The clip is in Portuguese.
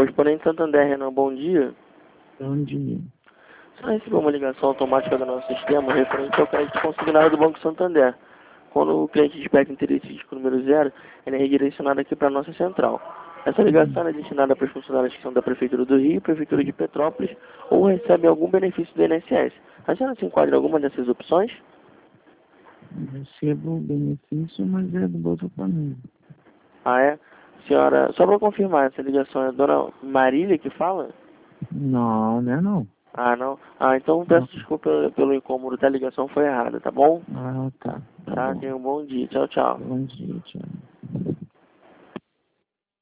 Correspondente Santander, Renan, bom dia. Bom dia. Você recebeu uma ligação automática do nosso sistema referente ao crédito consignado do Banco Santander. Quando o cliente desperta interesse com o número 0, ele é redirecionado aqui para a nossa central. Essa ligação é destinada para os funcionários que são da Prefeitura do Rio, Prefeitura de Petrópolis ou recebem algum benefício do INSS. A senhora se enquadra em alguma dessas opções? Recebo o benefício, mas é do Bolsa Família. Ah, é? Senhora, só para confirmar, essa ligação é a dona Marília que fala? Não, né não. Ah, não? Ah, então peço desculpa pelo incômodo, tá? A ligação foi errada, tá bom? Ah, tá. Tá Tá, bom. tenha um bom dia. Tchau, tchau. Bom dia, tchau.